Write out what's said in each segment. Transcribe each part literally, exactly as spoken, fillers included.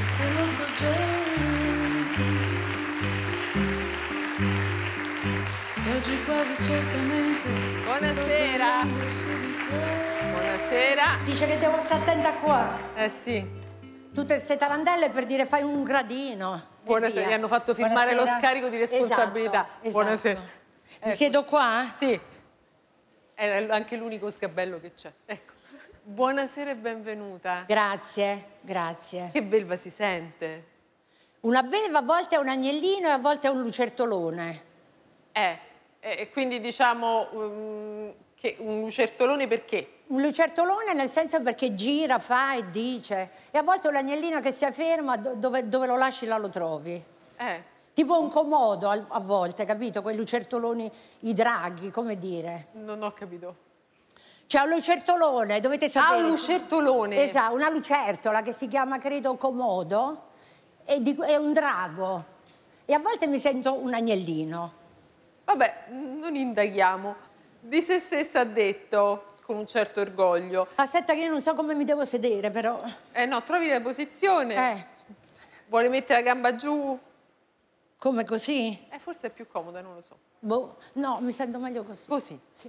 che lo so già, che oggi quasi certamente. Buonasera. Buonasera. Dice che devo stare attenta qua. Eh sì. Tutte queste tarantelle per dire fai un gradino. Buonasera, gli hanno fatto firmare Buonasera. lo scarico di responsabilità. Esatto, esatto. Buonasera. Mi Ecco. siedo qua? Sì, è anche l'unico sgabello che c'è. Ecco. Buonasera e benvenuta. Grazie, grazie. Che belva si sente. Una belva a volte è un agnellino e a volte è un lucertolone. Eh, e quindi diciamo um, che un lucertolone perché? Un lucertolone nel senso perché gira, fa e dice. E a volte un agnellino che si ferma, dove, dove lo lasci là lo trovi. Eh. Tipo un comodo a, a volte, capito? Quei lucertoloni, i draghi, come dire. Non ho capito. C'è un lucertolone, dovete sapere. Ah, un lucertolone. Esatto, una lucertola che si chiama, credo, comodo, e di, è un drago. E a volte mi sento un agnellino. Vabbè, non indaghiamo. Di se stessa ha detto, con un certo orgoglio. Aspetta che io non so come mi devo sedere, però. Eh no, trovi la posizione. Eh. Vuole mettere la gamba giù? Come così? Eh, forse è più comoda, non lo so. Boh, no, mi sento meglio così. Così? Sì.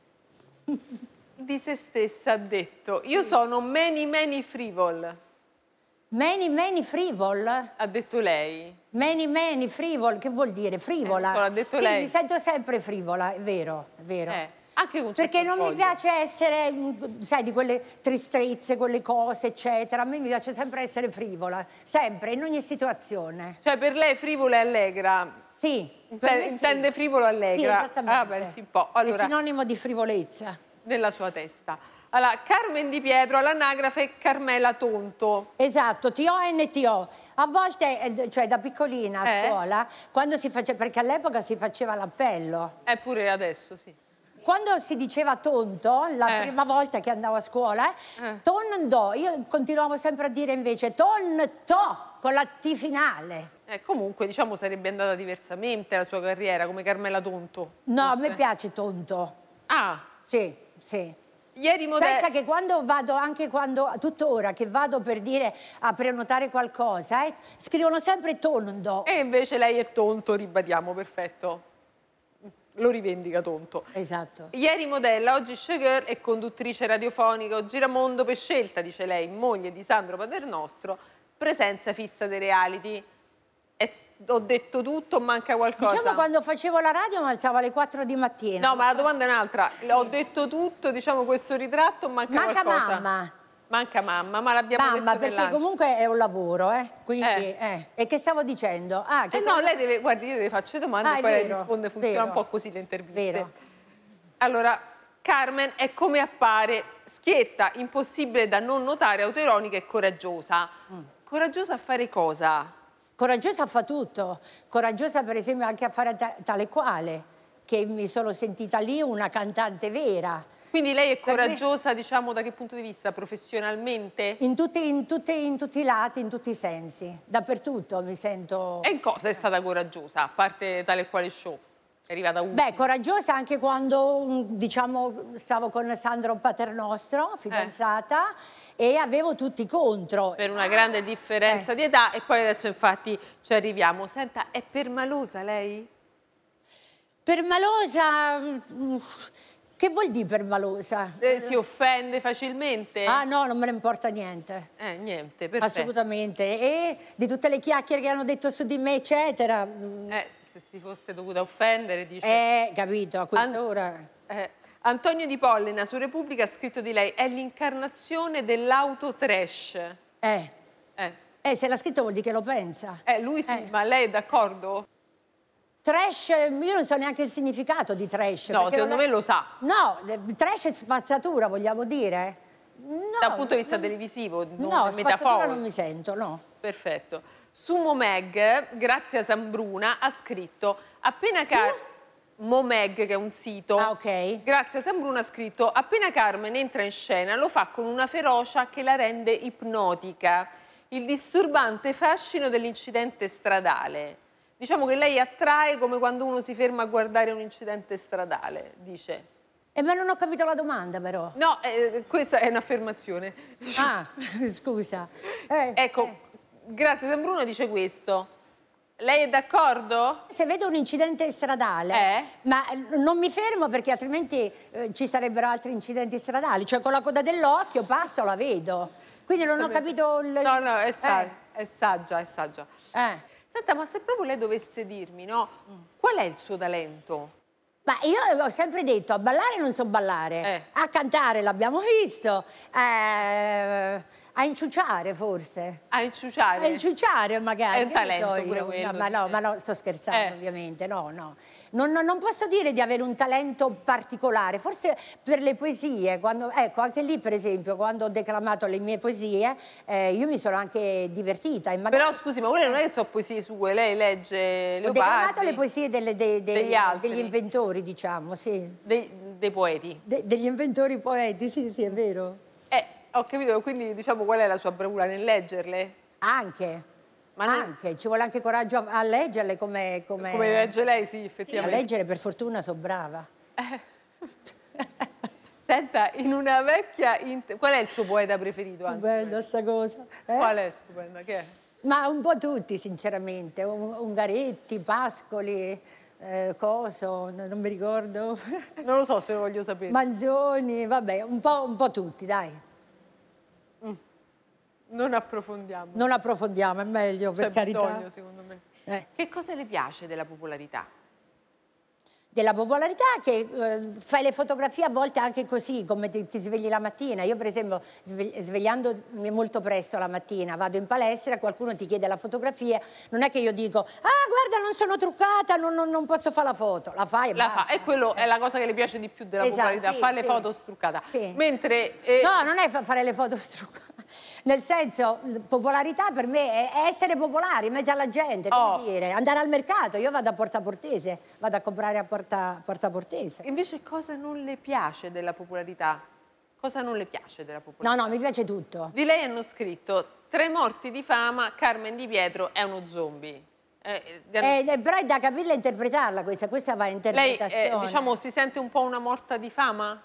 Di se stessa ha detto, io sono many many frivol. Many, many frivol? Ha detto lei. Many, many frivol, che vuol dire? Frivola? Eh, l'ha detto sì, lei. mi sento sempre frivola, è vero, è vero. Eh, anche con un Perché certo non mi orgoglio. piace essere, sai, di quelle tristezze, quelle cose, eccetera. A me mi piace sempre essere frivola, sempre, in ogni situazione. Cioè, per lei frivola e allegra. Sì. per Inten- me sì. Intende frivolo allegra. Sì, esattamente. Ah, pensi un po'. Allora, È sinonimo di frivolezza. nella sua testa. Allora, Carmen Di Pietro all'anagrafe è Carmela Tonto. Esatto, T O N T O. A volte, eh, cioè da piccolina a Eh? scuola, quando si faceva, perché all'epoca si faceva l'appello. Eppure adesso, sì. Quando si diceva tonto, la Eh. prima volta che andavo a scuola, eh, Eh. tondo, io continuavo sempre a dire invece tonto, con la T finale. Eh, comunque, diciamo, sarebbe andata diversamente la sua carriera come Carmela Tonto. No, a forse. me piace tonto. Ah, Sì, sì. ieri modello... Pensa che quando vado, anche quando, tuttora, che vado per dire a prenotare qualcosa, eh, scrivono sempre tondo. E invece lei è Tonto, ribadiamo, perfetto. Lo rivendica Tonto. Esatto. Ieri modella, oggi showgirl e conduttrice radiofonica, o giramondo per scelta, dice lei, moglie di Sandro Paternostro, presenza fissa dei reality. E ho detto tutto, manca qualcosa? Diciamo quando facevo la radio mi alzavo alle quattro di mattina. No, ma la domanda è un'altra. Ho detto tutto, diciamo, questo ritratto, manca, Manca qualcosa? mamma. Manca mamma, ma l'abbiamo Mamma, detto perché nell'ancio. comunque è un lavoro, eh? Quindi, Eh. eh. E che stavo dicendo? Ah, che Eh no, cosa- lei deve, guardi, io le faccio domande Ah, e è poi lei vero, risponde, funziona vero. un po' così le interviste. Vero. Allora, Carmen è come appare, schietta, impossibile da non notare, autoironica e coraggiosa. Mm. Coraggiosa a fare cosa? Coraggiosa fa tutto. Coraggiosa per esempio anche a fare ta- tale quale, che mi sono sentita lì una cantante vera. Quindi lei è Per me- coraggiosa, diciamo, da che punto di vista? Professionalmente? In tutti, in, tutti, in tutti i lati, in tutti i sensi. Dappertutto mi sento... E in cosa è stata coraggiosa, a parte tale e quale show? È arrivata ultima. Beh, coraggiosa anche quando, mm, diciamo, stavo con Sandro Paternostro, fidanzata, e avevo tutti contro. Per una grande differenza Eh. di età, e poi adesso infatti ci arriviamo. Senta, è permalosa lei? Permalosa... mm, che vuol dire permalosa? Eh, si offende facilmente? Ah no, non me ne importa niente. Eh, niente, perfetto. Assolutamente. E di tutte le chiacchiere che hanno detto su di me, eccetera. Eh, se si fosse dovuta offendere, dice... Eh, capito, a quest'ora... An- eh, Antonio Di Pollina su Repubblica ha scritto di lei, è l'incarnazione dell'auto trash. Eh, Eh, eh, se l'ha scritto vuol dire che lo pensa. eh, lui sì, Eh. ma lei è d'accordo? Trash, io non so neanche il significato di trash. No, perché secondo non è- me lo sa. No, eh, trash è spazzatura, vogliamo dire? No, Dal punto di vista non- televisivo, non No, spazzatura metaforico. non mi sento, no. Perfetto. Su Momeg, grazie a Sambruna, ha scritto appena Car... Momeg, che è un sito. Ah, ok. Grazie a Sambruna ha scritto appena Carmen entra in scena lo fa con una ferocia che la rende ipnotica. Il disturbante fascino dell'incidente stradale. Diciamo che lei attrae come quando uno si ferma a guardare un incidente stradale, dice. Eh, ma non ho capito la domanda, però. No, eh, questa è un'affermazione. Ah, scusa. Eh, Ecco, eh. grazie San Bruno dice questo. Lei è d'accordo? Se vedo un incidente stradale, Eh? ma non mi fermo perché altrimenti eh, ci sarebbero altri incidenti stradali. Cioè con la coda dell'occhio passo, la vedo. Quindi non ho capito il... No, no, è, sa- Eh. è saggia, è saggia. Eh. Senta, ma se proprio lei dovesse dirmi, no? Qual è il suo talento? Ma io ho sempre detto, a ballare non so ballare, Eh. a cantare l'abbiamo visto, eh, a inciuciare forse. A inciuciare? A inciuciare magari. È un che ne talento so pure io. quello, No, ma no, sì. ma no, sto scherzando Eh. ovviamente, no, no. Non, non- non posso dire di avere un talento particolare, forse per le poesie, quando, ecco, anche lì per esempio, quando ho declamato le mie poesie, eh, io mi sono anche divertita. E magari... Però scusi, ma quelle non è che sono poesie sue, lei legge Leopardi. Ho declamato le poesie delle- dei- dei- Degli altri. degli inventori, diciamo, sì. Dei, dei poeti. De- degli inventori poeti, sì, sì, è vero. Eh, ho capito, quindi diciamo qual è la sua bravura nel leggerle? Anche, Ma non- anche, ci vuole anche coraggio a, a leggerle come... Come, Come legge lei, sì, Sì, a effettivamente. leggere per fortuna sono brava. Senta, in una vecchia... int- Qual è il suo poeta preferito? anzi? Stupenda sta cosa. eh? Qual è stupenda? Che è? Ma un po' tutti, sinceramente. Un- Ungaretti, Pascoli, eh, Coso, no- non mi ricordo. Non lo so se lo voglio sapere. Manzoni, vabbè, un po', un po' tutti, dai. Non approfondiamo. Non approfondiamo, è meglio, per C'è carità. bisogno, secondo me. Eh. Che cosa le piace della popolarità? Della popolarità che eh, fai le fotografie a volte anche così, come ti, ti svegli la mattina. Io per esempio sve- svegliandomi molto presto la mattina vado in palestra, qualcuno ti chiede la fotografia, non è che io dico ah guarda non sono truccata, non, non- non posso fare la foto, la fai e La basta. fa, e quello è la cosa che le piace di più della Esatto, popolarità, sì, fare le sì. foto struccata. Sì. Mentre... eh, No, non è fa- fare le foto struccate. Nel senso, l- popolarità per me è è essere popolari in mezzo alla gente, come Oh. dire, andare al mercato. Io vado a Porta Portese, vado a comprare a Porta, Porta Portese. Invece cosa non le piace della popolarità? Cosa non le piace della popolarità? No, no, mi piace tutto. Di lei hanno scritto tre morti di fama, Carmen Di Pietro è uno zombie. Eh, eh, Eh, eh, però è da capirla e interpretarla questa, questa va a lei interpretazione. eh, diciamo si sente un po' una morta di fama?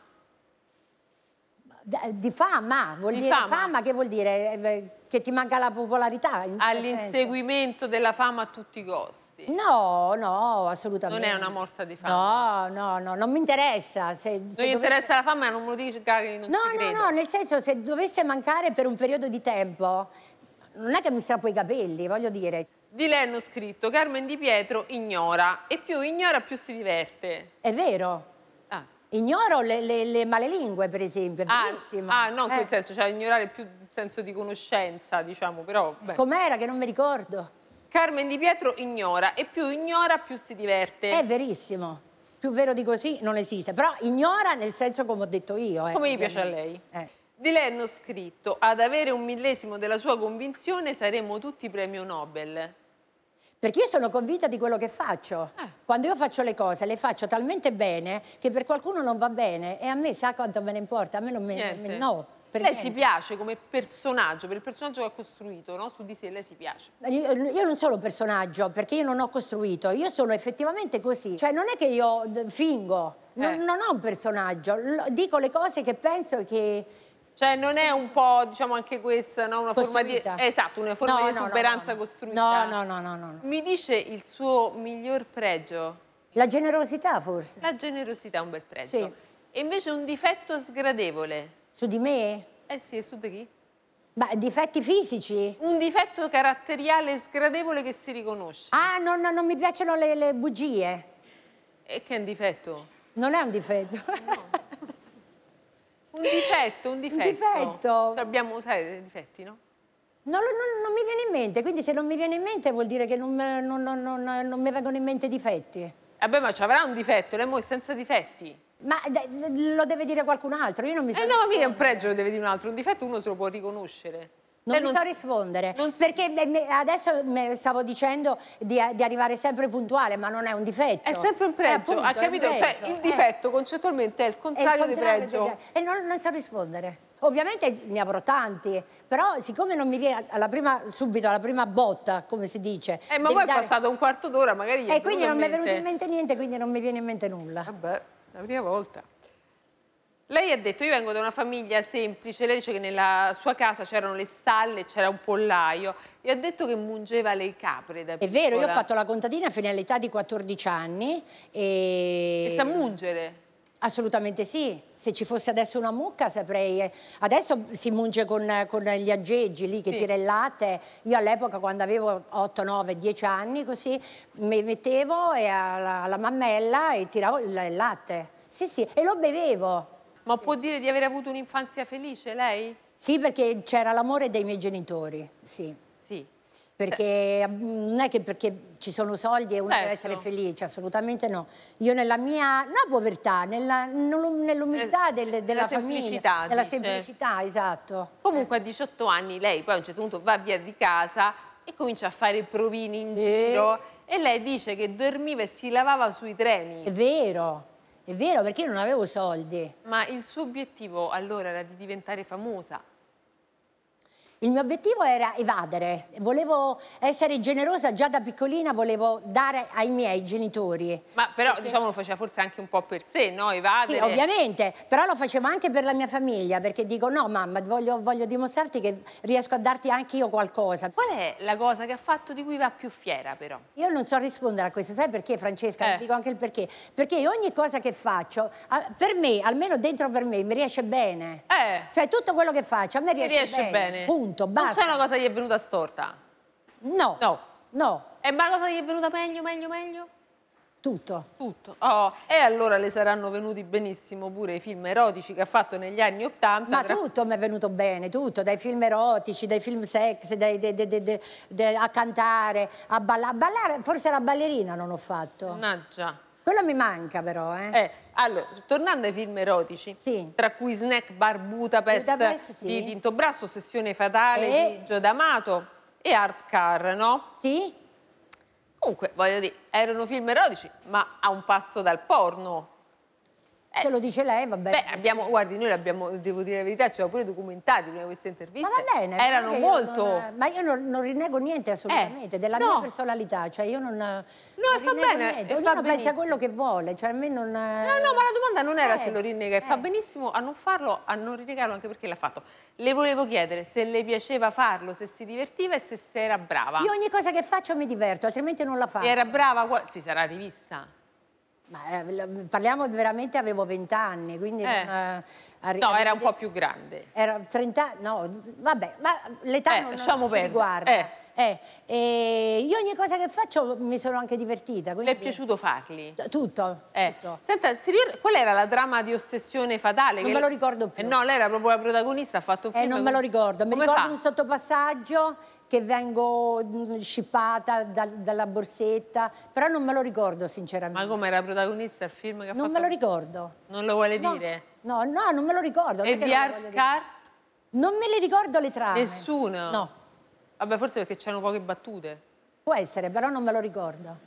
Da- Di fama, vuol Di dire fama. fama. Che vuol dire? Eh, Che ti manca la popolarità? in che senso? All'inseguimento della fama a tutti i costi. No, no, assolutamente. Non è una morta di fama. No, no, no, non mi interessa. Se, se Non gli dovesse- interessa la fama, non me lo dica che non No, ci no, credo. no, nel senso se dovesse mancare per un periodo di tempo, non è che mi strappo i capelli, voglio dire. Di lei hanno scritto Carmen Di Pietro ignora e più ignora più si diverte. È vero. Ah, Ignoro le, le, le malelingue, per esempio, è ah, verissimo. ah, no, in quel Eh, senso, cioè ignorare più il senso di conoscenza, diciamo, però... beh. Com'era che non mi ricordo? Carmen Di Pietro ignora e più ignora più si diverte. È verissimo. Più vero di così non esiste. Però ignora nel senso come ho detto io. eh, Come gli piace a ovviamente. lei. Eh. Di lei hanno scritto ad avere un millesimo della sua convinzione saremmo tutti premio Nobel. Perché io sono convinta di quello che faccio. Ah. Quando io faccio le cose, le faccio talmente bene che per qualcuno non va bene e a me sa quanto me ne importa. A me non me, Niente. me- no. Per lei niente. si piace come personaggio, per il personaggio che ha costruito, no? Su di sé lei si piace. Io, io non sono un personaggio perché io non ho costruito, io sono effettivamente così. Cioè non è che io d- fingo, non, Eh. non ho un personaggio, L- dico le cose che penso e che... Cioè non è un po', diciamo, anche questa, no? Una forma di... Costruita. Esatto, una forma No, di no, no, esuberanza no, no. costruita. No, no, no, no, no. Mi dice il suo miglior pregio? La generosità forse. La generosità è un bel pregio. Sì. E invece un difetto sgradevole? Su di me? Eh sì, e su di chi? Ma difetti fisici? Un difetto caratteriale sgradevole che si riconosce. Ah, no, no, non mi piacciono le, le bugie. E che è un difetto? Non è un difetto. Un difetto, un difetto. difetto? Cioè abbiamo, sai, dei difetti, no? Non, non- non mi viene in mente, quindi se non mi viene in mente vuol dire che non, me- non- non- non- non mi vengono in mente difetti. Vabbè, ma ci avrà un difetto, lei mo è senza difetti. Ma d- lo deve dire qualcun altro, io non mi so Eh no, ma mica è un rispondere. pregio, lo deve dire un altro. Un difetto uno se lo può riconoscere. Non Lei mi so rispondere, non- perché me- me- adesso me- stavo dicendo di, di arrivare sempre puntuale, ma non è un difetto. È sempre un Eh, pregio, appunto, ha è un capito? Cioè, pregio, il eh. difetto concettualmente è il È il contrario, di contrario pregio. del- E non, non so rispondere. Ovviamente ne avrò tanti, però siccome non mi viene alla prima, subito, alla prima botta, come si dice... Eh, ma devi poi è dare- passato un quarto d'ora, magari gli è E quindi venuto non mi è in mente. venuto in mente niente, quindi non mi viene in mente nulla. Vabbè, la prima volta. Lei ha detto, io vengo da una famiglia semplice, lei dice che nella sua casa c'erano le stalle, c'era un pollaio, e ha detto che mungeva le capre da È piccola. vero, io ho fatto la contadina fino all'età di quattordici anni e... E sa mungere? Assolutamente sì, se ci fosse adesso una mucca saprei... eh. Adesso si munge con, con gli aggeggi lì che Sì. tira il latte. Io all'epoca quando avevo otto, nove, dieci anni così mi mettevo e alla, alla mammella e tiravo il, il latte. Sì, sì, e lo bevevo. Ma può dire di aver avuto un'infanzia felice lei? Sì, perché c'era l'amore dei miei genitori, sì. Sì. Perché mm, non è che perché ci sono soldi e uno Certo. deve essere felice, assolutamente no. Io nella mia, no povertà, nella- nell'umiltà del- della Nella famiglia, semplicità, nella dice. semplicità, esatto. Comunque a diciotto anni lei poi a un certo punto va via di casa e comincia a fare provini in Eh. giro e lei dice che dormiva e si lavava sui treni. È vero, è vero, perché io non avevo soldi. Ma il suo obiettivo allora era di diventare famosa. Il mio obiettivo era evadere, volevo essere generosa già da piccolina, volevo dare ai miei genitori. Ma però diciamo lo faceva forse anche un po' per sé, no? Evadere. Sì, ovviamente, però lo facevo anche per la mia famiglia, perché dico no mamma, voglio, voglio dimostrarti che riesco a darti anche io qualcosa. Qual è la cosa che ha fatto di cui va più fiera però? Io non so rispondere a questo, sai perché Francesca? Eh. Dico anche il perché. Perché ogni cosa che faccio, a- per me, almeno dentro per me, mi riesce bene. Eh. Cioè tutto quello che faccio a me Mi riesce, riesce bene. Punto, Non basta. c'è una cosa che gli è venuta storta? No, No. no, E ma la cosa che gli è venuta meglio, meglio, meglio? tutto. Tutto. Oh, e allora le saranno venuti benissimo pure i film erotici che ha fatto negli anni Ottanta. Ma tra- tutto mi è venuto bene, tutto, dai film erotici, dai film sex, dai- dai- dai- dai- dai- dai- a cantare, a ballare. A ballare, forse la ballerina non ho fatto. Mannaggia. Quello mi manca però, eh. Eh, allora, tornando ai film erotici, Sì. tra cui Snack Bar Budapest, Budapest, sì. di Tinto Brasso, Sessione Fatale E- di Gio D'Amato e Art Car, no? Sì? Comunque, voglio dire, erano film erotici, ma a un passo dal porno. Eh, Ce lo dice lei, va bene. Beh, abbiamo, guardi, noi abbiamo, devo dire la verità, ci siamo pure documentati prima di queste interviste. Ma va bene. Erano perché io molto... non- ma io non, non rinnego niente assolutamente, Eh, della no. mia personalità, cioè io non, non e fa rinnego bene, niente. e fa Ognuno pensa benissimo. a quello che vuole, cioè a me non... No, no, ma la domanda non era Eh, se lo rinnega, e fa eh. benissimo a non farlo, a non rinnegarlo anche perché l'ha fatto. Le volevo chiedere se le piaceva farlo, se si divertiva e se, se era brava. Io ogni cosa che faccio mi diverto, altrimenti non la faccio. E era brava, qua- si sarà rivista. Ma, eh, l- parliamo veramente, avevo vent'anni, quindi... Eh. non, eh, arri- No, era un arrivederci- po' più grande. Era trenta, no, vabbè, ma l'età Eh, non, lasciamo non ci perdere. riguarda. Eh. Eh, e io ogni cosa che faccio mi sono anche divertita. Le Quindi... è piaciuto farli? Tutto, Eh. tutto. Senta, si ricorda- qual era la trama di Ossessione Fatale? Non Che me lo le- ricordo più. Eh, no, lei era proprio la protagonista, ha fatto un Eh, film. non me lo ricordo, mi Come ricordo fa? un sottopassaggio che vengo mm, scippata dal- dalla borsetta, però non me lo ricordo sinceramente. Ma come era protagonista il film che ha Non fatto? me lo ricordo. Non lo vuole No, dire? no, no, non me lo ricordo. non E è che di non lo Art voglio dire. Car? Non me le ricordo le trame. Nessuno? No, Vabbè, forse perché c'erano poche battute. può essere, però non me lo ricordo.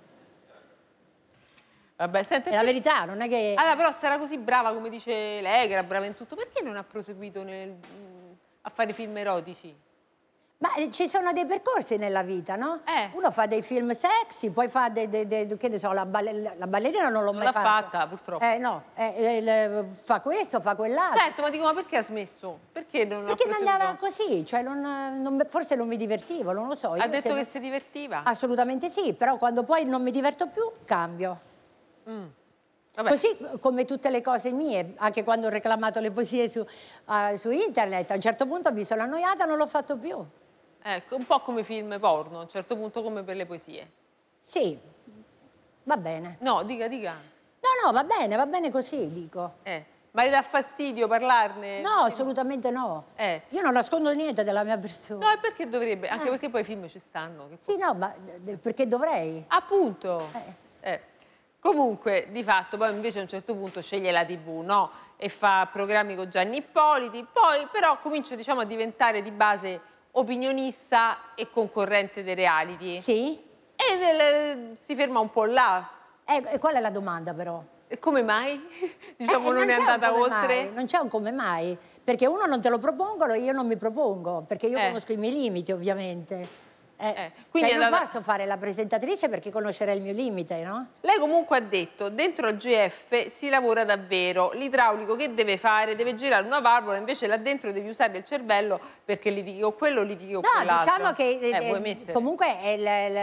Vabbè, senta, È la verità, non è che... allora, però se era così brava come dice lei, che era brava in tutto, perché non ha proseguito nel- a fare film erotici? Ma eh, ci sono dei percorsi nella vita, no? Eh. Uno fa dei film sexy, poi fa dei, dei- dei- che ne so, la, balle- la ballerina non l'ho Non mai l'ha fatta. fatta, purtroppo. Eh no, eh, eh, le- fa questo, fa quell'altro. Certo, ma dico, ma perché ha smesso? Perché non Perché ha mi proseguito? andava così, cioè non- non- forse non mi divertivo, non lo so. Ha Io detto se che non- si divertiva? Assolutamente sì, però quando poi non mi diverto più, cambio. Vabbè. Così come tutte le cose mie, anche quando ho reclamato le poesie su, eh, su internet, a un certo punto mi sono annoiata e non l'ho fatto più. Ecco, un po' come film porno, a un certo punto come per le poesie. Sì, va bene. No, dica, dica. No, no, va bene, va bene così, dico. Eh, ma le dà fastidio parlarne? No, assolutamente no. Eh. Io non nascondo niente della mia persona. No, e perché dovrebbe? Anche perché poi i film ci stanno. Che Sì, no, ma eh, perché dovrei? Appunto. Eh. Eh. Comunque, di fatto, poi invece a un certo punto sceglie la tivù, no? E fa programmi con Gianni Ippoliti, poi però comincia, diciamo, a diventare di base opinionista e concorrente dei reality. Sì? E del- si ferma un po' là. E, e qual è la domanda però? E come mai? Diciamo, Eh, non è c'è un andata come oltre? mai, non c'è un come mai, perché uno non te lo propongono e io non mi propongo, perché io Eh. conosco i miei limiti ovviamente. Eh, Eh, quindi cioè io non andava- posso fare la presentatrice perché conoscerei il mio limite, no? Lei comunque ha detto, dentro al G F si lavora davvero, l'idraulico che deve fare? Deve girare una valvola, invece là dentro devi usare il cervello perché litighi con quello, litighi con No, quell'altro. diciamo che Eh, eh, vuoi mettere? comunque è il,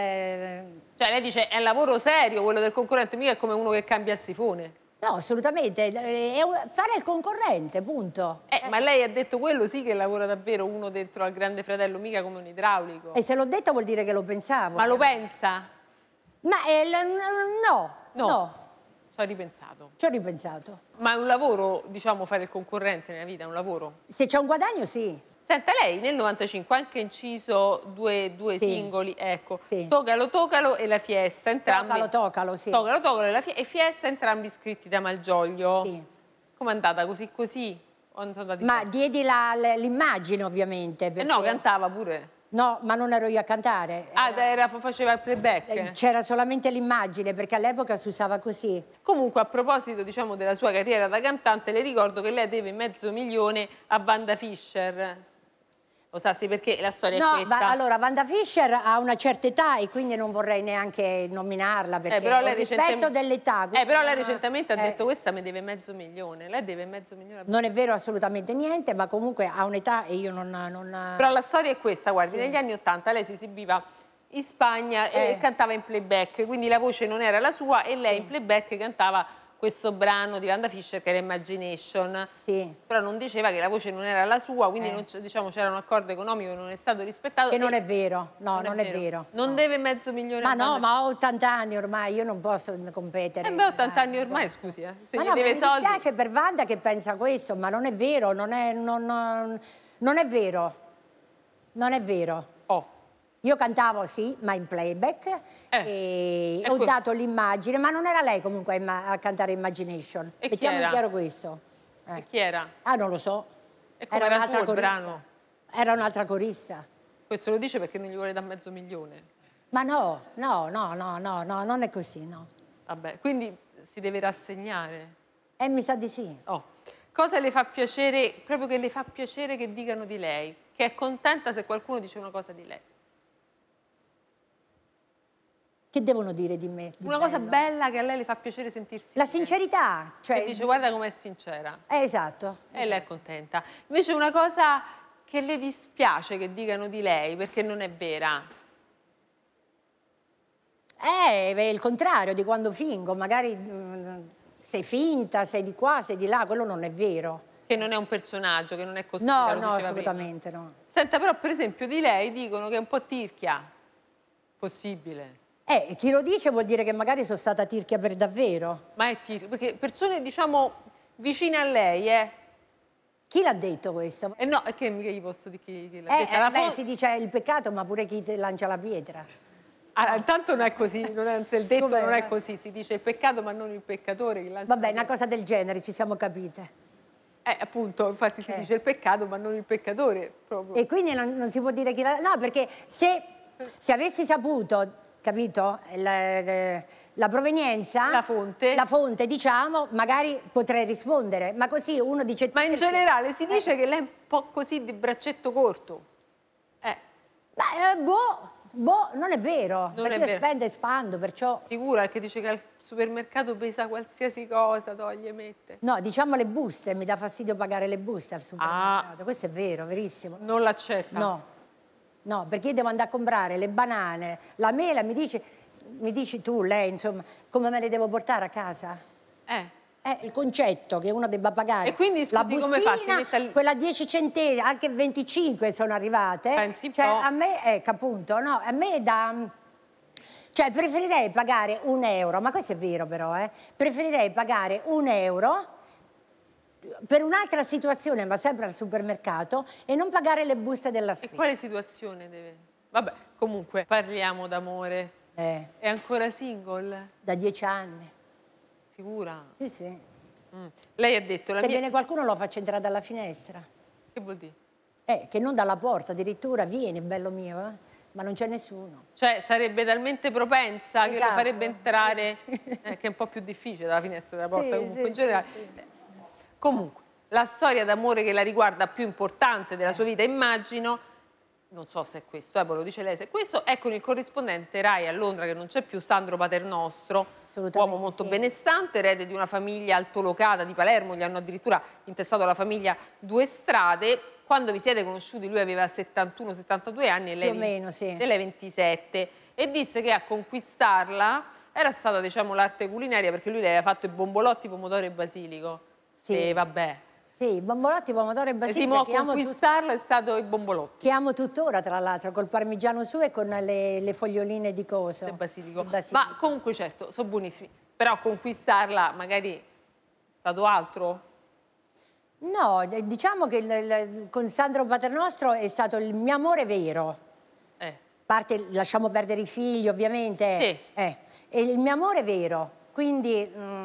il- Cioè lei dice è un lavoro serio quello del concorrente, mica è come uno che cambia il sifone. No, assolutamente, è un- fare il concorrente, punto. Eh, ma lei ha detto quello sì che lavora davvero uno dentro al Grande Fratello, mica come un idraulico. E se l'ho detto vuol dire che lo pensavo. Ma lo pensa? Ma eh, l- no, No. no, Ci ho ripensato. ci ho ripensato. Ma è un lavoro, diciamo, fare il concorrente nella vita, è un lavoro? Se c'è un guadagno, sì. Senta, lei nel novantacinque ha anche inciso due, due Sì. singoli, ecco, Sì. Tocalo Tocalo e La Fiesta, entrambi. Tocalo, tocalo, sì. Tocalo Tocalo e, la Fie- e Fiesta, entrambi scritti da Malgioglio. Sì. Com'è andata? Così così? O non sono andati Ma bene? diedi la- l- l'immagine, ovviamente. Eh perché- no, cantava pure. No, ma non ero io a cantare. Ah, Era- era, faceva il playback. eh, C'era solamente l'immagine, perché all'epoca si usava così. Comunque, a proposito, diciamo, della sua carriera da cantante, le ricordo che lei deve mezzo milione a Wanda Fischer. Lo sa, sì, perché la storia è No, questa. va- allora, Wanda Fischer ha una certa età e quindi non vorrei neanche nominarla, perché Eh, però lei ho rispetto recentemente- dell'età. Eh, però lei quindi- recentemente ha eh, detto questa mi deve mezzo milione. Lei deve mezzo milione a Non è vero assolutamente niente, ma comunque ha un'età e io non... non- Però la storia è questa, guardi, negli anni Ottanta lei si esibiva in Spagna e Eh. cantava in playback, quindi la voce non era la sua e lei Sì. in playback cantava questo brano di Wanda Fischer che era Imagination. Sì. Però non diceva che la voce non era la sua, quindi Eh. non c- diciamo, c'era un accordo economico che non è stato rispettato. Che non e- è vero, no, non, è vero. Non no. deve mezzo milione Ma a no, Wanda- ma ho ottanta anni ormai, io non posso competere. Eh beh, ottanta anni Eh, ormai, posso. scusi, eh. Se Ma gli no, deve mi soldi... dispiace per Wanda che pensa questo, ma non è vero, non è, non, non- non è vero, non è vero. Oh. Io cantavo sì, ma in playback Eh, e e ho que- dato l'immagine, ma non era lei comunque a, imma- a cantare Imagination. E chi Mettiamo in era? chiaro questo. Eh. E chi era? Ah, non lo so. E come era un'altra suo il corista. brano? Era un'altra corista. Questo lo dice perché non gli vuole dare mezzo milione. Ma no, no, no, no, no, no, non è così, no. Vabbè, quindi si deve rassegnare. E mi sa di sì. Oh. Cosa le fa piacere, proprio che le fa piacere che dicano di lei? Che è contenta se qualcuno dice una cosa di lei? Che devono dire di me? di Una cosa bello? bella che a lei le fa piacere sentirsi La dire. sincerità, cioè... Che dice guarda com'è sincera. Eh, esatto. E lei è contenta. Invece una cosa che le dispiace che dicano di lei perché non è vera. Eh, è il contrario di quando fingo, magari mm, sei finta, sei di qua, sei di là, quello non è vero. Che non è un personaggio, che non è costruita, No, lo no, diceva prima. assolutamente no. Senta, però per esempio di lei dicono che è un po' tirchia. Possibile. Eh, chi lo dice vuol dire che magari sono stata tirchia per davvero. Ma è tirchia, perché persone diciamo vicine a lei, eh. Chi l'ha detto questo? E no, è che mica gli posso dire chi, chi l'ha Eh, detta. eh, La beh, fon- si dice il peccato, ma pure chi te lancia la pietra. Ah, intanto non è così, non è, anzi, il detto Com'è? non è così, si dice il peccato ma non il peccatore. Che lancia Vabbè, la una pietra. cosa del genere, ci siamo capite. Eh, appunto, infatti si Eh. dice il peccato ma non il peccatore. Proprio. E quindi non, non si può dire chi la... No, perché se, se avessi saputo, capito, la, la- la provenienza... La fonte. La fonte, diciamo, magari potrei rispondere. Ma così uno dice... Ma in perché? generale si dice Eh. che lei è un po' così di braccetto corto. Eh, Ma, eh, boh, boh, non è vero. Non perché è io vero. spendo e spando, perciò... sicura che dice che al supermercato pesa qualsiasi cosa, toglie, mette. No, diciamo le buste, mi dà fastidio pagare le buste al supermercato. Questo è vero, verissimo. Non l'accetta. No, no, perché io devo andare a comprare le banane, la mela, mi dici, mi dici tu, lei, insomma, come me le devo portare a casa? Eh. È il concetto che uno debba pagare. E quindi, scusi, la come fa? Si bustina, mette al- quella dieci centesimi, anche venticinque sono arrivate. Pensi un cioè, po'. a me, ecco appunto, no, a me da... Cioè, preferirei pagare un euro, ma questo è vero però, eh? Preferirei pagare un euro per un'altra situazione, ma sempre al supermercato, e non pagare le buste della E spesa. quale situazione deve? Vabbè, comunque, parliamo d'amore. Eh, È ancora single? da dieci anni. Sicura? Sì, sì. Mm. Lei ha detto la Se mia... viene qualcuno lo faccio entrare dalla finestra. Che vuol dire? Eh, che non dalla porta, addirittura vieni, bello mio, eh? Ma non c'è nessuno. Cioè, sarebbe talmente propensa che lo Esatto. farebbe entrare, Sì. eh, che è un po' più difficile dalla finestra della porta, Sì, comunque sì, in generale. Comunque, la storia d'amore che la riguarda più importante della sua vita, immagino, non so se è questo, eh, poi lo dice lei se è questo, è con il corrispondente Rai a Londra, che non c'è più, Sandro Paternostro, uomo molto sì. benestante, erede di una famiglia altolocata di Palermo, gli hanno addirittura intestato alla famiglia due strade. Quando vi siete conosciuti lui aveva settantuno settantadue anni e lei, più o meno, sì. e lei ventisette, e disse che a conquistarla era stata, diciamo, l'arte culinaria, perché lui le aveva fatto i bombolotti, pomodoro e basilico. Sì. E vabbè. Sì, bombolotti, pomodoro e E basilico. sì, a conquistarlo è stato i bombolotti. Che amo tuttora, tra l'altro, col parmigiano su e con le, le foglioline di coso. Del basilico. Il basilico. Ma comunque certo, sono buonissimi. Però conquistarla magari è stato altro? No, diciamo che il, il, con Sandro Paternostro è stato il mio amore vero. Eh. A parte, lasciamo perdere i figli, ovviamente. Sì. Eh, è il mio amore vero. Quindi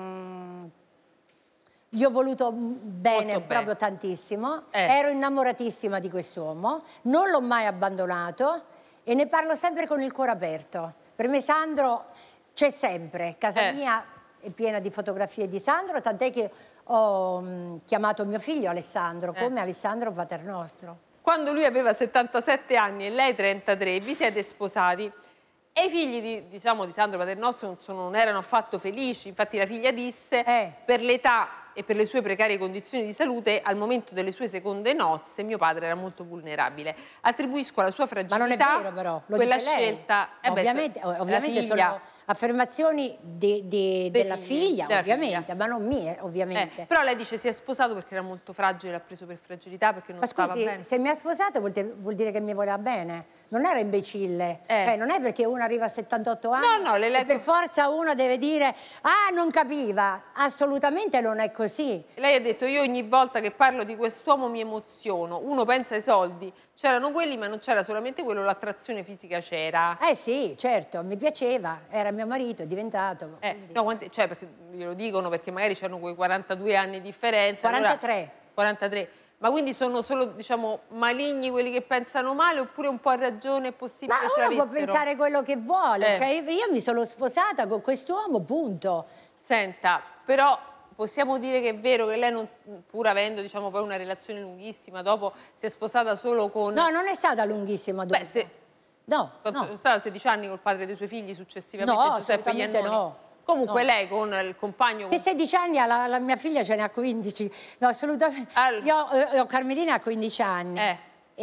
mm, gli ho voluto bene, Molto proprio bene. tantissimo. Eh. Ero innamoratissima di quest'uomo. Non l'ho mai abbandonato e ne parlo sempre con il cuore aperto. Per me Sandro c'è sempre. Casa Eh. mia è piena di fotografie di Sandro, tant'è che ho mh, chiamato mio figlio Alessandro, come Eh. Alessandro Paternostro. Quando lui aveva settantasette anni e lei trentatré, vi siete sposati. E i figli di, diciamo, di Sandro Paternostro non, sono, non erano affatto felici. Infatti la figlia disse, Eh. per l'età e per le sue precarie condizioni di salute, al momento delle sue seconde nozze mio padre era molto vulnerabile. Attribuisco alla sua fragilità Ma non è vero però, lo quella dice lei. scelta. Eh beh, ovviamente so- la ovviamente figlia- sono affermazioni de- de- Dei della figli, figlia, della ovviamente, figlia. ma non mie, ovviamente. Eh, però lei dice si è sposato perché era molto fragile, l'ha preso per fragilità, perché non Ma stava scusi, bene. se mi ha sposato vuol, te- vuol dire che mi voleva bene, non era imbecille. Eh. Cioè, non è perché uno arriva a settantotto anni No, no, le e leggo- per forza uno deve dire ah, non capiva. Assolutamente non è così. Lei ha detto io ogni volta che parlo di quest'uomo mi emoziono, uno pensa ai soldi, c'erano quelli ma non c'era solamente quello, l'attrazione fisica c'era. Eh sì, certo, mi piaceva, era mio marito, è diventato. Eh, quindi- no, quanti- cioè, perché glielo dicono perché magari c'erano quei quarantadue anni di differenza. allora- quarantatré. quarantatré. Ma quindi sono solo, diciamo, maligni quelli che pensano male oppure un po' a ragione è possibile Ma ce uno può l'avessero? pensare quello che vuole, Eh. cioè io, io mi sono sposata con quest'uomo, punto. Senta, però possiamo dire che è vero che lei, non, pur avendo diciamo, poi una relazione lunghissima, dopo si è sposata solo con... No, non è stata lunghissima dopo. Beh, se, No, quanto- no. è stata sedici anni col padre dei suoi figli, successivamente No, Giuseppe assolutamente Iannoni. no. Comunque No. lei con il compagno... Che sedici anni, ha la, la mia figlia ce ne ha quindici. No, assolutamente. Al- Io ho, ho Carmelina ha quindici anni. Eh.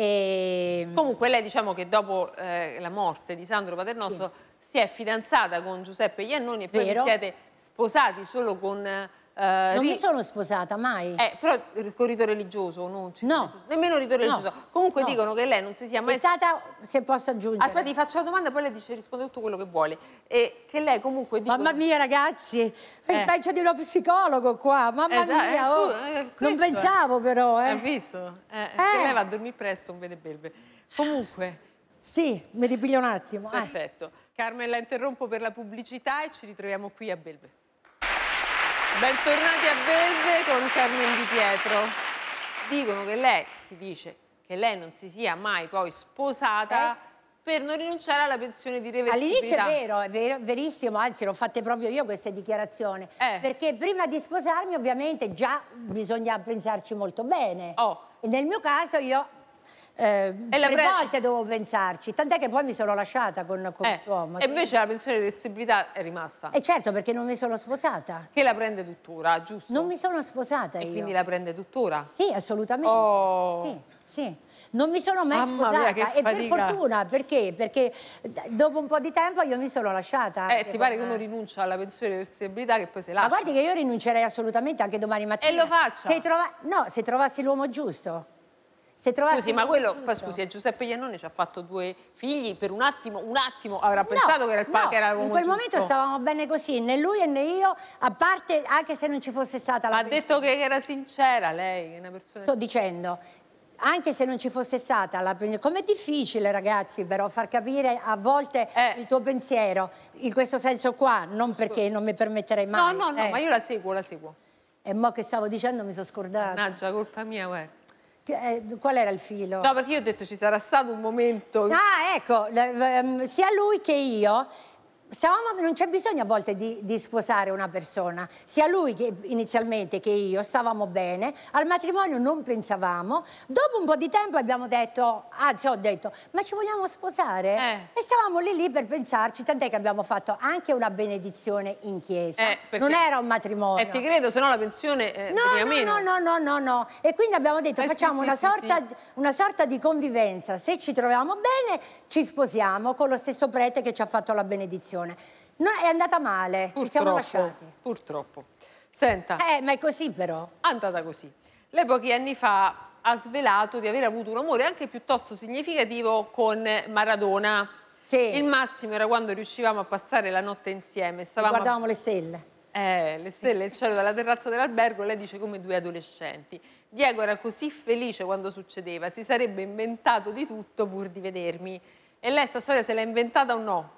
E... Comunque lei diciamo che dopo eh, la morte di Sandro Paternostro si è fidanzata con Giuseppe Iannoni e poi vi Vero. siete sposati solo con... eh, Non ri- mi sono sposata mai. Eh, però con rito religioso, non ci- No. religioso. Nemmeno rito No. religioso. Comunque No. dicono che lei non si sia mai... È stata, se posso aggiungere. Aspetti, faccio la domanda e poi lei dice, risponde tutto quello che vuole. E che lei comunque dicono... Mamma mia, ragazzi, è Eh. peggio di uno psicologo qua. Mamma Esatto, mia, eh, oh. tu- eh, Non questo è. pensavo però, eh. Hai visto? Eh, Che Eh. lei va a dormire presto, non vede belve. Comunque, Sì, mi ripiglio un attimo. eh. perfetto. Carmen, la interrompo per la pubblicità e ci ritroviamo qui a Belve. Bentornati a Belve con Carmen Di Pietro. Dicono che lei, si dice, che lei non si sia mai poi sposata Eh? per non rinunciare alla pensione di reversibilità. All'inizio è vero, è vero, verissimo, anzi l'ho fatte proprio io queste dichiarazioni. Eh. Perché prima di sposarmi ovviamente già bisogna pensarci molto bene. Oh. E nel mio caso io eh, E la tre pre- volte dovevo pensarci, tant'è che poi mi sono lasciata con, con Eh, quest'uomo. e invece la pensione di reversibilità è rimasta. E certo, perché non mi sono sposata. Che la prende tuttora, giusto? Non mi sono sposata E io. quindi la prende tuttora? Sì, assolutamente. Oh. Sì, sì. Non mi sono mai Mamma sposata mia, che e per fatica. fortuna, perché? Perché d- dopo un po' di tempo io mi sono lasciata. Eh, anche ti pare che con- uno rinuncia alla pensione di reversibilità che poi si lascia? Ma guardi che io rinuncerei assolutamente anche domani mattina. E lo faccia. Se trova... No, se trovassi l'uomo giusto. Se trovassi Scusi, ma l'uomo quello, giusto. poi scusi, Giuseppe Iannone ci ha fatto due figli, per un attimo, un attimo avrà pensato che era il pa- no, che era l'uomo in quel giusto. momento stavamo bene così, né lui né io, a parte anche se non ci fosse stata la Ha pensione. detto che era sincera lei, che è una persona... Sto dicendo, anche se non ci fosse stata la pensione, com'è difficile ragazzi però far capire a volte Eh. il tuo pensiero, in questo senso qua, non perché non mi permetterei No, mai. no, no, eh. ma io la seguo, la seguo. E mo che stavo dicendo mi sono scordata. Mannaggia, colpa mia, guarda. Che- eh, qual era il filo? No, perché io ho detto ci sarà stato un momento... Ah, ecco, l- ehm, sia lui che io Stavamo, non c'è bisogno a volte di, di sposare una persona, sia lui che inizialmente che io stavamo bene, al matrimonio non pensavamo, dopo un po' di tempo abbiamo detto, anzi ho detto, ma ci vogliamo sposare? Eh. E stavamo lì lì per pensarci, tant'è che abbiamo fatto anche una benedizione in chiesa, Eh, perché- non era un matrimonio. E ti credo, se no la pensione eh, No, veniva meno. no, no, no, no, no. E quindi abbiamo detto Eh, sì, facciamo sì, una, sì, sorta, sì. una sorta di convivenza. Se ci troviamo bene, ci sposiamo con lo stesso prete che ci ha fatto la benedizione. No, è andata male, ci siamo Purtroppo, lasciati. purtroppo. Senta, Eh, ma è così però. è andata così. Lei pochi anni fa ha svelato di aver avuto un amore anche piuttosto significativo con Maradona. Sì. Il massimo era quando riuscivamo a passare la notte insieme. Stavamo a- Guardavamo le stelle. Eh, le stelle e il cielo dalla terrazza dell'albergo, lei dice come due adolescenti. Diego era così felice quando succedeva, si sarebbe inventato di tutto pur di vedermi. E lei sta storia se l'ha inventata o no?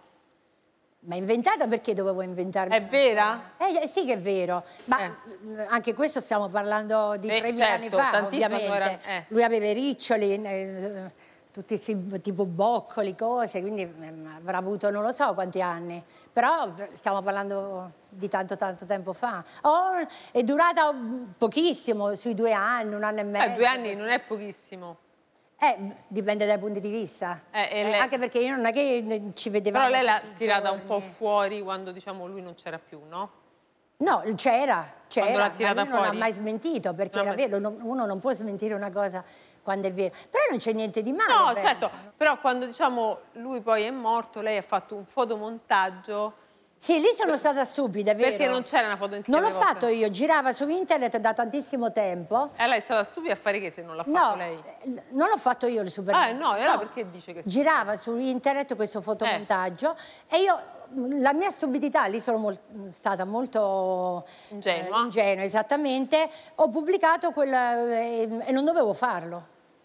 Ma inventata perché dovevo inventarmi? È vera? Eh, sì che è vero, ma Eh. mh, anche questo stiamo parlando di Eh, tremila certo, anni fa, tantissimo ovviamente. era- eh. Lui aveva i riccioli, eh, tutti si- tipo boccoli, cose, quindi mm, avrà avuto non lo so quanti anni, però stiamo parlando di tanto tanto tempo fa. Oh, è durata mm, pochissimo, sui due anni, un anno e mezzo. Eh, due anni così. non è pochissimo. Eh, dipende dai punti di vista. Eh, e Eh, lei- anche perché io non è che ci vedevamo. Però lei l'ha tutti i tirata un po' giorni. fuori quando diciamo lui non c'era più, no? No, c'era, c'era, Quando l'ha ma tirata lui non fuori? ha mai smentito, perché Non ha era mai- vero, non- uno non può smentire una cosa quando è vero. Però non c'è niente di male. No, penso. certo, però quando diciamo lui poi è morto, lei ha fatto un fotomontaggio Sì, lì sono stata stupida, è vero. perché non c'era una foto insieme. Non l'ho vostra. fatto io, girava su internet da tantissimo tempo. E lei è stata stupida a fare che se non l'ha fatto No, lei? eh, non l'ho fatto io il super. Ah, no, e allora perché dice che sì? Girava su internet questo fotomontaggio e io, la mia stupidità, lì sono mol- stata molto Ingenua. eh, ingenua, esattamente, ho pubblicato quella e, e non dovevo farlo.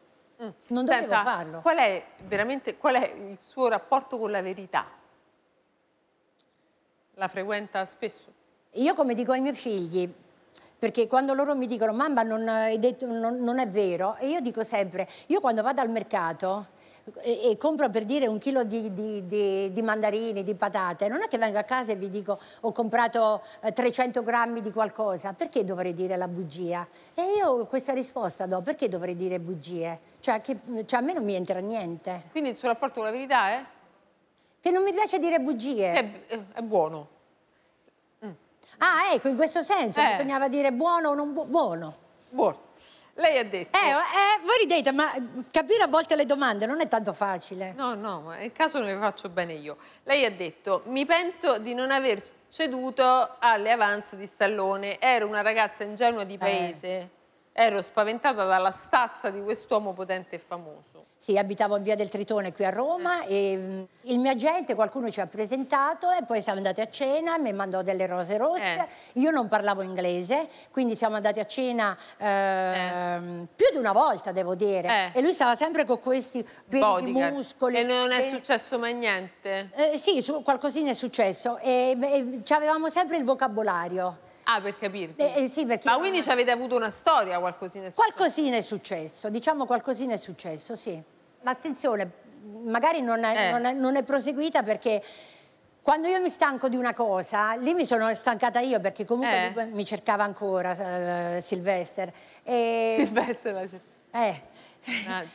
Non dovevo Mm. Senta, farlo. Qual è veramente qual è il suo rapporto con la verità? La frequenta spesso? Io come dico ai miei figli, perché quando loro mi dicono mamma non, hai detto, non, non è vero, e io dico sempre, io quando vado al mercato e, e compro per dire un chilo di, di- di- di mandarini, di patate, non è che vengo a casa e vi dico ho comprato eh, trecento grammi di qualcosa, perché dovrei dire la bugia? E io questa risposta do, perché dovrei dire bugie? Cioè, che, cioè a me non mi entra niente, Quindi il suo rapporto con la verità è? che non mi piace dire bugie. È, è- è buono. Ah, ecco, in questo senso Eh. bisognava dire buono o non bu- buono. Buono. Lei ha detto... Eh, eh, voi ridete, ma capire a volte le domande non è tanto facile. No, no, ma in caso ne faccio bene io. Lei ha detto, mi pento di non aver ceduto alle avance di Stallone. Ero una ragazza ingenua di paese. Ero spaventata dalla stazza di quest'uomo potente e famoso. Sì, abitavo in via del Tritone qui a Roma e mh, il mio agente, qualcuno ci ha presentato e poi siamo andati a cena, mi mandò delle rose rosse. Eh. Io non parlavo inglese, quindi siamo andati a cena ehm, più di una volta, devo dire. Eh. E lui stava sempre con questi pieni di Bodyguard. muscoli. E non è Eh, successo mai niente? eh, sì, su- qualcosina è successo e, e avevamo sempre il vocabolario. Ah, per capirti. Eh, eh, sì, perché- Ma quindi ci avete avuto una storia, qualcosina è successo? Qualcosina è successo, diciamo qualcosina è successo, sì. Ma attenzione, magari non è, Eh. non è- non è proseguita perché quando io mi stanco di una cosa, lì mi sono stancata io perché comunque Eh. lui mi cercava ancora eh, Sylvester. E, Silvestre la c'è. eh. Mannaggia.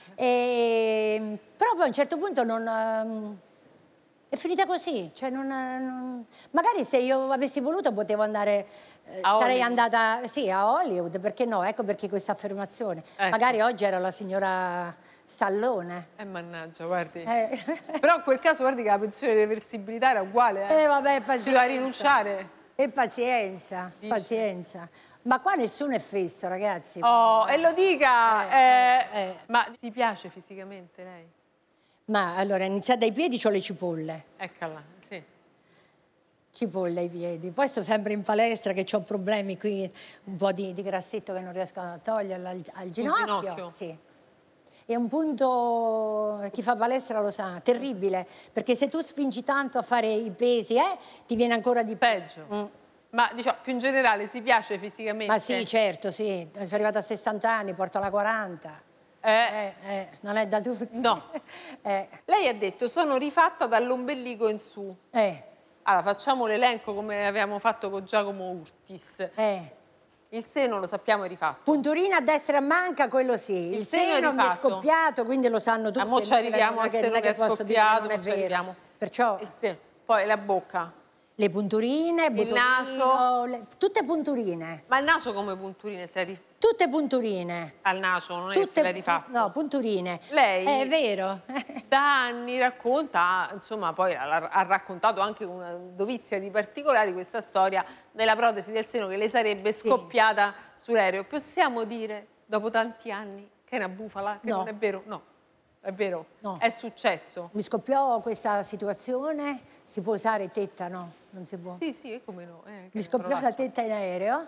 E- però poi a un certo punto non... ehm, è finita così, cioè non, non- magari se io avessi voluto potevo andare, eh, A sarei Hollywood. andata sì, a Hollywood, perché no? Ecco perché questa affermazione. Ecco. Magari oggi era la signora Stallone. Eh, mannaggia, guardi. Eh, Però in quel caso, guardi che la pensione di reversibilità era uguale, eh. eh, vabbè, Si pazienza. doveva rinunciare. E pazienza, Dici? pazienza. Ma qua nessuno è fesso, ragazzi. Oh, e lo dica! Eh, eh. eh, eh. Ma ti piace fisicamente lei? Ma allora, iniziate dai piedi, c'ho le cipolle. Eccola, sì. Cipolle ai piedi. Poi sto sempre in palestra che ho problemi qui, un po' di, di grassetto che non riesco a toglierlo al, al ginocchio. ginocchio? Sì. È un punto, chi fa palestra lo sa, terribile, perché se tu spingi tanto a fare i pesi, eh, ti viene ancora di più. Peggio. Mm. Ma diciamo, più in generale, si piace fisicamente? Ma sì, certo, sì. Sono arrivata a sessanta anni, porto la quaranta. Eh, Eh, eh, non è da tutti. No. eh, Lei ha detto, sono rifatta dall'ombelico in su. eh. Allora, facciamo l'elenco come abbiamo fatto con Giacomo Urtis. Eh. Il seno lo sappiamo è rifatto. Punturina a destra e a manca, quello sì. Il, Il seno, seno è mi è rifatto. scoppiato, quindi lo sanno tutti. Ah, mo ci non è- arriviamo non è al che- seno non è che è posso dire scoppiato, non è mo ci vero. arriviamo. Perciò Il seno. Poi la bocca. le punturine, Il botolino, naso. le- tutte punturine. Ma il naso come punturine si è rifatto? Tutte punturine. Al naso, non è che se l'ha rifatto. No, punturine. Lei È vero. da anni racconta, insomma, poi ha, ha raccontato anche con una dovizia di particolari questa storia della protesi del seno che le sarebbe scoppiata sull'aereo. Possiamo dire, dopo tanti anni, che è una bufala, che No. non è vero? No, è vero, No. è successo. Mi scoppiò questa situazione, si può usare tetta? No, non si può. Sì, sì, e come no. eh, che Mi scoppiò la parolaccia. tetta in aereo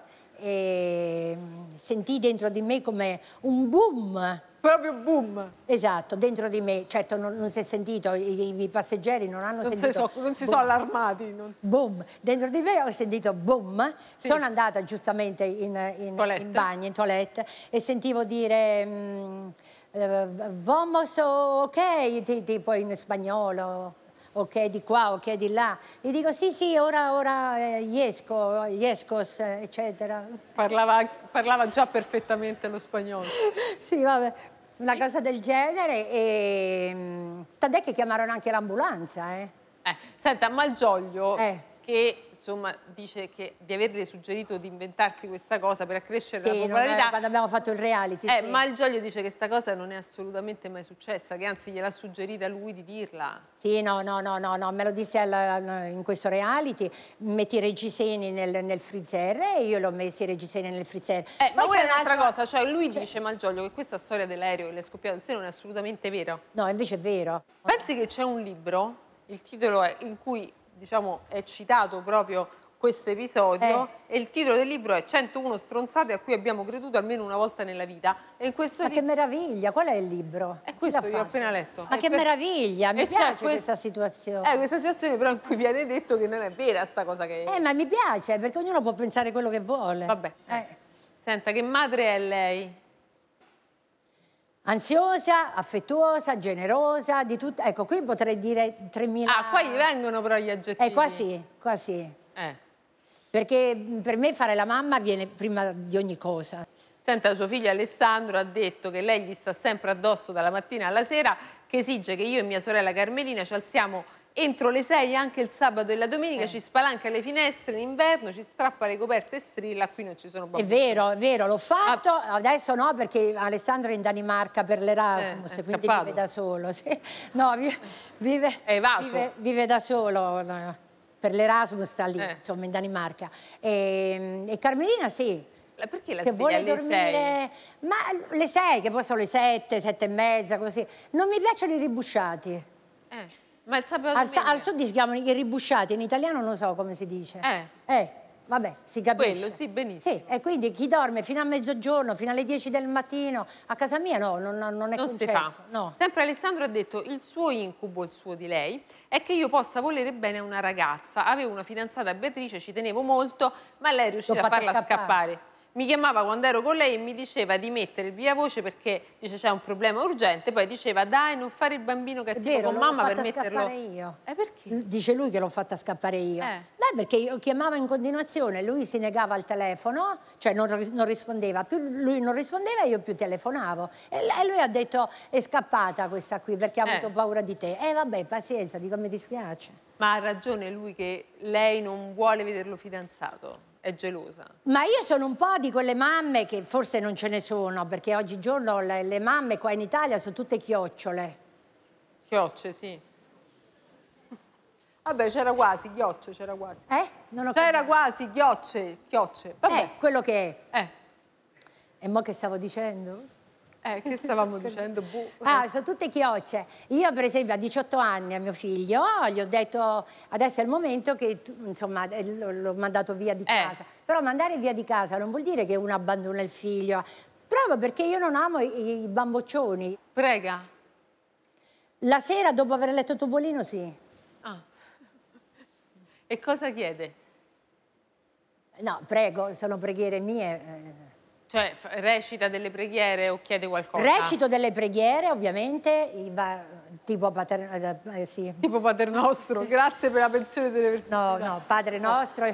e sentì dentro di me come un boom. Proprio boom. Esatto, dentro di me. Certo, non, non si è sentito, i, i passeggeri non hanno Non si, sentito. so, non si boom. sono allarmati. Non si... Boom, dentro di me ho sentito boom, Sì. sono andata giustamente in, in, Toilette. in bagno, in toilette e sentivo dire mm, eh, vamos ok, ti- tipo in spagnolo, ok di qua, ok di là. E dico sì sì, ora, ora eh, yesco, yescos, eccetera. Parlava, parlava già perfettamente lo spagnolo. Sì, vabbè, una cosa del genere e mm, tant'è che chiamarono anche l'ambulanza, eh. Eh, senta, Malgioglio, Eh. che insomma dice che di averle suggerito di inventarsi questa cosa per accrescere la Sì, non è- popolarità. quando abbiamo fatto il reality. Eh, sì. Malgioglio dice che questa cosa non è assolutamente mai successa, che anzi gliel'ha suggerita lui di dirla. Sì, no, no, no, no, no, me lo disse al- in questo reality, metti i reggiseni nel, nel freezer e io l'ho messi i reggiseni nel freezer. Eh, ma Poi quella è c'è un'altra un'altra- cosa, cioè lui dice, Malgioglio, che questa storia dell'aereo che le è scoppiato il seno non è assolutamente vera. No, invece è vero. Pensi che c'è un libro, il titolo è, in cui diciamo è citato proprio questo episodio e il titolo del libro è centouno stronzate a cui abbiamo creduto almeno una volta nella vita. E in questo Ma che libro... meraviglia, qual è il libro? È Chi questo l'ha che io ho fatto? appena letto. Ma E che per- meraviglia, mi e c'è piace questo- questa situazione. Eh, questa situazione però in cui viene detto che non è vera sta cosa che... Eh, ma mi piace, perché ognuno può pensare quello che vuole. Vabbè. Eh. Senta, che madre è lei? Ansiosa, affettuosa, generosa, di tutto. Ecco, qui potrei dire tremila... Ah, qua gli vengono però gli aggettivi. Eh, qua sì, qua sì. Eh. Perché mh, per me fare la mamma viene prima di ogni cosa. Senta, suo figlio Alessandro ha detto che lei gli sta sempre addosso dalla mattina alla sera, che esige che io e mia sorella Carmelina ci alziamo entro le sei anche il sabato e la domenica, Eh. ci spalanca le finestre in inverno, ci strappa le coperte e strilla, qui non ci sono È bambini. vero, è vero, l'ho fatto, adesso no perché Alessandro è in Danimarca per l'Erasmus, Eh, è quindi scappato. vive da solo. Sì. No, vi- vive, È evaso. vive, vive da solo, no, per l'Erasmus sta lì, Eh. insomma, in Danimarca. E, e Carmelina sì. Perché la Se sveglia vuole alle sei? dormire, ma le sei, che poi sono le sette, sette e mezza, così. Non mi piacciono i ribusciati. Eh. Ma il sabato Al, domenica? al sud si chiamano i ribusciati, in italiano non so come si dice. Eh. Eh, vabbè, si capisce. Quello, sì, benissimo. Sì, e quindi chi dorme fino a mezzogiorno, fino alle dieci del mattino, a casa mia no, non, non è Non si concesso. fa. No. Sempre Alessandro ha detto il suo incubo, il suo di lei, è che io possa volere bene a una ragazza. Avevo una fidanzata Beatrice, ci tenevo molto, ma lei è riuscita a fatta farla scappare. scappare. Mi chiamava quando ero con lei e mi diceva di mettere il via voce perché dice c'è un problema urgente, poi diceva dai non fare il bambino È cattivo vero, con l'ho mamma per fatta metterlo... scappare io. Eh perché? Dice lui che l'ho fatta scappare io. Eh. Beh, perché io chiamavo in continuazione, lui si negava al telefono, cioè non, ris- non rispondeva. Più lui non rispondeva, io più telefonavo. E l- e lui ha detto, è scappata questa qui perché ha Eh. avuto paura di te. E vabbè, pazienza, dico, mi dispiace. Ma ha ragione lui che lei non vuole vederlo fidanzato, è gelosa. Ma io sono un po' di quelle mamme che forse non ce ne sono, perché oggigiorno le, le mamme qua in Italia sono tutte chiocciole. Chiocce, sì. Vabbè, c'era quasi, ghiocce, c'era quasi. Eh? Non ho C'era capito. quasi, ghiocce, chiocce. Vabbè. Eh, quello che è. Eh, E mo che stavo dicendo? eh, che stavamo dicendo? Boh. Ah, sono tutte chiocce. Io per esempio a diciotto anni a mio figlio gli ho detto adesso è il momento che tu, insomma eh, l- l'ho mandato via di casa. Però mandare via di casa non vuol dire che uno abbandona il figlio, proprio perché io non amo i, i bamboccioni. Prega. La sera dopo aver letto Topolino sì. Ah. E cosa chiede? No, prego, sono preghiere mie. eh. Cioè, f- recita delle preghiere o chiede qualcosa? Recito delle preghiere, ovviamente, i va- tipo pater... eh, sì. Tipo Pater Nostro, grazie per la pensione delle persone. No, no, Padre nostro.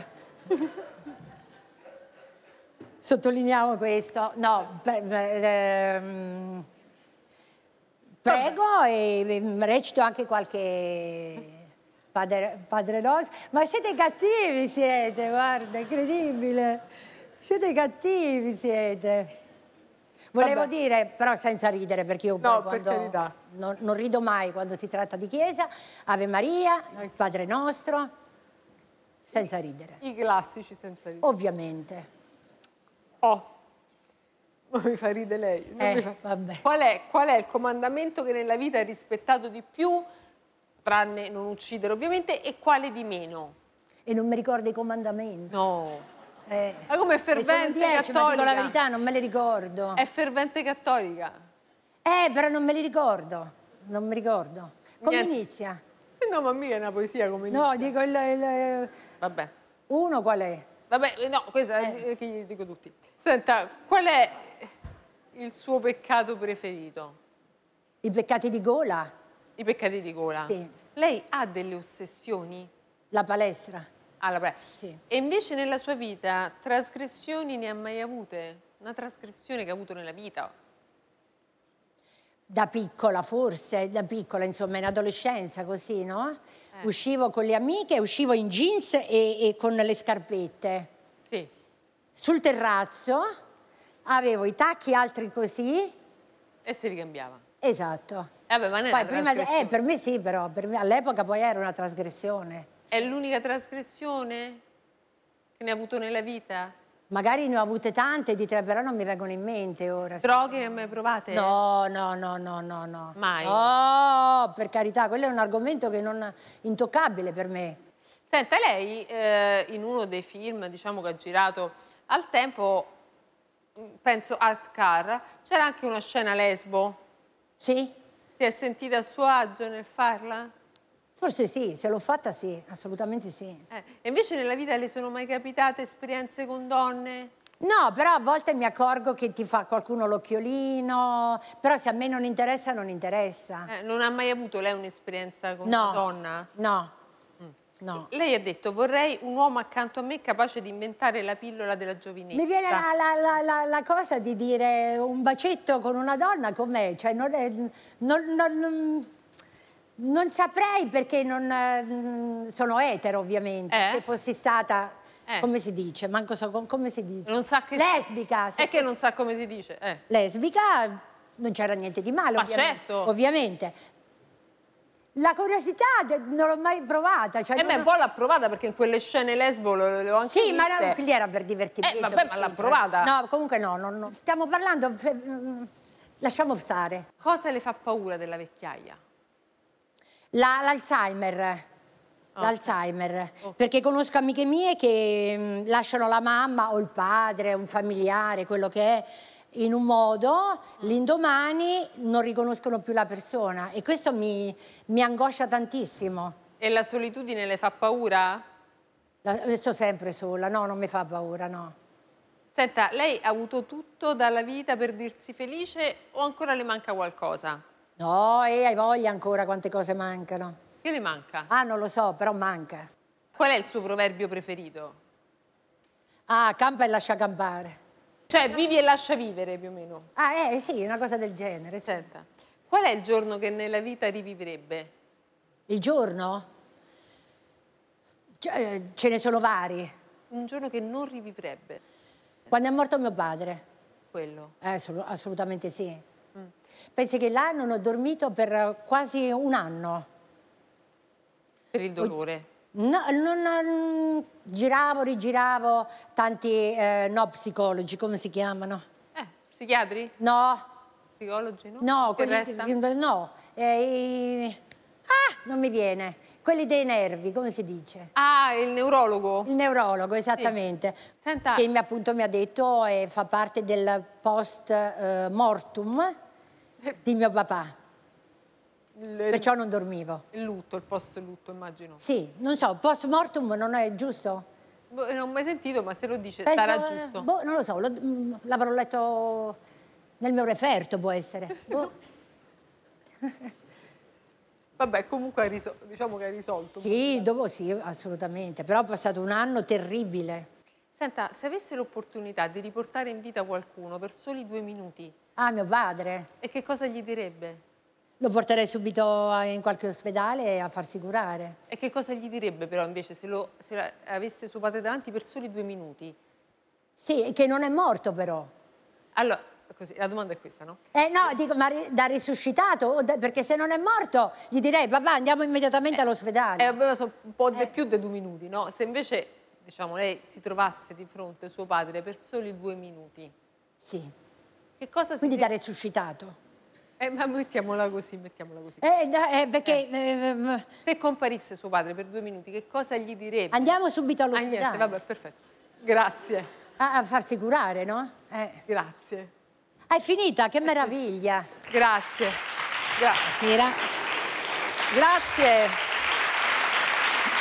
Sottolineiamo questo. No, pre- ehm, prego e e recito anche qualche Padre, padre nostro. Ma siete cattivi, siete, guarda, incredibile. Siete cattivi, siete. Volevo Vabbè. dire, però senza ridere, perché io poi No, per quando carità. non, non rido mai quando si tratta di chiesa, Ave Maria, il Padre nostro, senza ridere, I classici senza ridere. ovviamente. Oh, non mi fa ridere lei. non Eh, mi fa- vabbè. Qual è, qual è il comandamento che nella vita è rispettato di più, tranne non uccidere ovviamente, e quale di meno? E non mi ricordo i comandamenti. No. Eh, Ma come è e sono fervente dieci, ma dico cattolica? la verità, non me li ricordo. È fervente cattolica. Eh, però non me li ricordo, non mi ricordo. Come Niente. inizia? Eh No, ma mica è una poesia come inizia. No, dico il, il- Vabbè. uno qual è? Vabbè, no, questa Eh. è che gli dico tutti. Senta, qual è il suo peccato preferito? I peccati di gola, I peccati di gola? Sì. Lei ha delle ossessioni? la palestra. Ah, vabbè. Sì. E invece nella sua vita trasgressioni ne ha mai avute? Una trasgressione che ha avuto nella vita? Da piccola, forse, da piccola, insomma, in adolescenza, così, no? Eh. Uscivo con le amiche, uscivo in jeans e, e con le scarpette. Sì. Sul terrazzo avevo i tacchi altri così, E si ricambiava. esatto. Eh, Vabbè, ma non è Poi una prima, trasgressione. eh, per me sì, però, per me- all'epoca poi era una trasgressione. È l'unica trasgressione che ne ha avuto nella vita? Magari ne ho avute tante di tre, però non mi vengono in mente ora. Droghe ne ha mai provate? No, no, no, no, no, no. Mai? No, per carità, quello è un argomento che non intoccabile per me. Senta, lei eh, in uno dei film, diciamo, che ha girato al tempo, mh, penso Art Car, c'era anche una scena lesbo. Sì? Si è sentita a suo agio nel farla? Forse sì, se l'ho fatta sì, assolutamente sì. Eh, E invece nella vita le sono mai capitate esperienze con donne? No, però a volte mi accorgo che ti fa qualcuno l'occhiolino, però se a me non interessa, non interessa. Eh, non ha mai avuto lei un'esperienza con No. una donna? No, no. Lei ha detto vorrei un uomo accanto a me capace di inventare la pillola della giovinezza. Mi viene la, la- la- la- la cosa di dire un bacetto con una donna com'è, cioè non, è- non- non- non- non saprei perché non, eh, sono etero ovviamente, Eh? se fossi stata, Eh. come si dice, manco so com- come si dice, Non sa che... lesbica, se È che non sa come si dice. Eh. lesbica non c'era niente di male, Ma ovviamente, certo. ovviamente. La curiosità de- non l'ho mai provata. Cioè E non- beh, un po' l'ha provata perché in quelle scene lesbo le le ho anche Sì, ma viste. era, lì era per divertimento. Eh, vabbè, per ma l'ha sempre. provata. No, comunque no, no, no. Stiamo parlando, fe- mm, lasciamo stare. Cosa le fa paura della vecchiaia? La- L'Alzheimer. L'Alzheimer, Ok. perché conosco amiche mie che mm, lasciano la mamma o il padre, un familiare, quello che è, in un modo, l'indomani non riconoscono più la persona e questo mi, mi angoscia tantissimo. E la solitudine le fa paura? La- sto sempre sola, no, non mi fa paura, no. Senta, lei ha avuto tutto dalla vita per dirsi felice o ancora le manca qualcosa? No, e hai voglia ancora quante cose mancano. Che le manca? Ah, non lo so, però manca. Qual è il suo proverbio preferito? Ah, campa e lascia campare. Cioè, vivi e lascia vivere, più o meno. Ah, eh sì, una cosa del genere. Sì. Senta, qual è il giorno che nella vita rivivrebbe? Il giorno? Cioè, ce ne sono vari. Un giorno che non rivivrebbe, Quando è morto mio padre? quello. Eh, assolu- assolutamente sì. Pensi che là non ho dormito per quasi un anno. Per il dolore. No, non, non- giravo, rigiravo, tanti eh, no psicologi, come si chiamano? Eh, psichiatri? No, Psicologi, no? no, Che quelli, resta? no. eh, i- ah, non mi viene. Quelli dei nervi, come si dice? Ah, il neurologo? Il neurologo, esattamente. Senta, Che mi, appunto mi ha detto e fa parte del post eh, mortum di mio papà. il, Perciò non dormivo. il lutto, il post lutto, immagino. Sì, non so, post mortum non è giusto? Boh, non ho mai sentito, ma se lo dice Penso, sarà eh, giusto. Boh, non lo so, lo- mm, l'avrò letto nel mio referto, può essere. Boh. Vabbè, comunque hai risol- diciamo che hai risolto. Sì, dopo sì, assolutamente, però ho passato un anno terribile. Senta, se avesse l'opportunità di riportare in vita qualcuno per soli due minuti, Ah, mio padre. e che cosa gli direbbe? Lo porterei subito a- in qualche ospedale a farsi curare. E che cosa gli direbbe però invece se, lo, se la- avesse suo padre davanti per soli due minuti? Sì, che non è morto però. Allora, così, la domanda è questa, no? Eh no, dico, ma ri- da risuscitato? O da- perché se non è morto gli direi, papà, andiamo immediatamente all'ospedale. E aveva so- un po' di più di due minuti, no? Se invece, diciamo, lei si trovasse di fronte suo padre per soli due minuti, Sì, che cosa si... quindi sen- da risuscitato. Eh, ma mettiamola così, mettiamola così. Eh, da- eh, perché ehm, Se comparisse suo padre per due minuti, che cosa gli direbbe? andiamo subito Ah, niente, all'ospedale vabbè, perfetto. Grazie, a, a farsi curare, no? Eh. grazie, Hai finita? Che meraviglia. grazie. Gra- Sera. grazie.